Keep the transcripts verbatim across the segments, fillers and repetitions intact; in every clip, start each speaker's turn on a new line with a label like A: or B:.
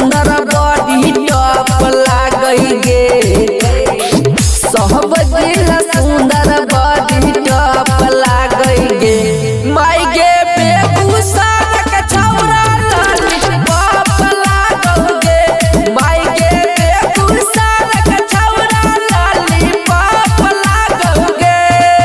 A: सुंदर body top लागई गे सब जिला सुंदर बॉडी टॉप लागई गे माई गे बेगूसराय के छौरा लॉलीपॉप लागई गे माई गे बेगूसराय के छौरा लॉलीपॉप लागई गे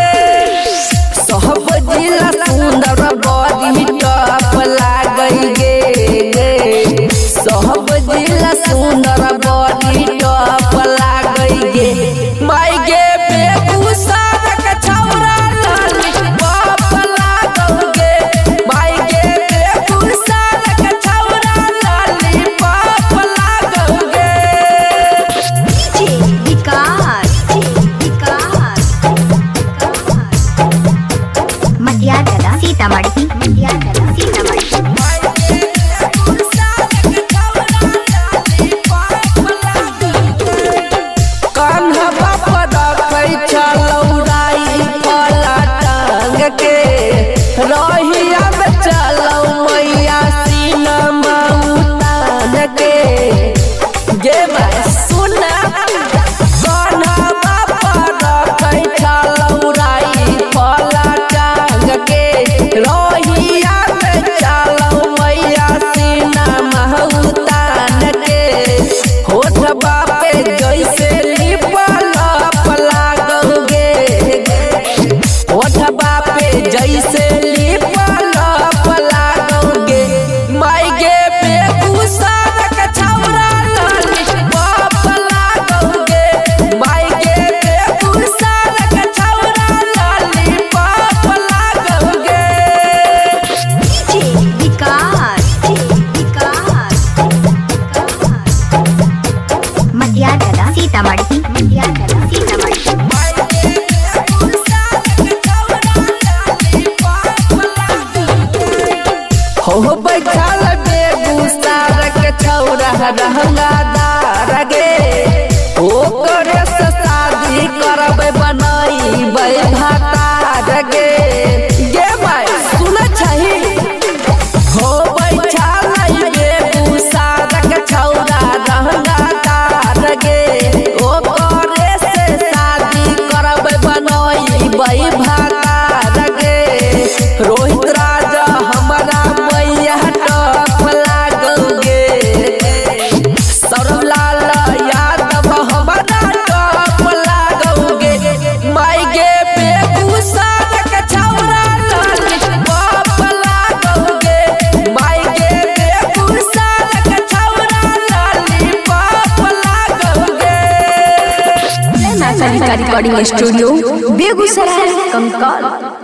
A: सब जिला सुंदर बॉडी टॉप लागई गे सब जिला सुंदर बॉडी टॉप लागई गे माई गे बेगूसराय के छौरा लॉलीपॉप लागई गे माई गे बेगूसराय के छौरा लॉलीपॉप लागई गे
B: डीजे विकास विकास मटियागला सीतामढ़ी मटियागला सीतामढ़ी
A: रहिया में चलो मैया सिनेमा उतान के गे मैं सुना गाना बाबा रखै चलो राई फला टांग के रहिया में चलो मैया सिनेमा उतान के होठ बापे जैसे लिपल लागोगे होठ बापे जैसे
B: सीतामढ़ी मटियागला सीतामढ़ी
A: हो बैठल बेगूसराय के छौरा रहंगादार गे ओकरे से शादी करबै बनैबै भातार गे गे भाई सुन छही हो बैठल बेगूसराय के छौरा रहंगादार गे ओकरे से शादी करबै बनैबै भातार गे रोहित राजा हमारा मैया टॉप लागोगे सौरभलाल यादव हमारा टॉप लागोगे माई गे बेगूसराय के छौरा लॉलीपॉप लागोगे माई गे बेगूसराय के छौरा लॉलीपॉप लागोगे
B: रिकॉर्डिंग स्टूडियो बेगूसराय कंकाल।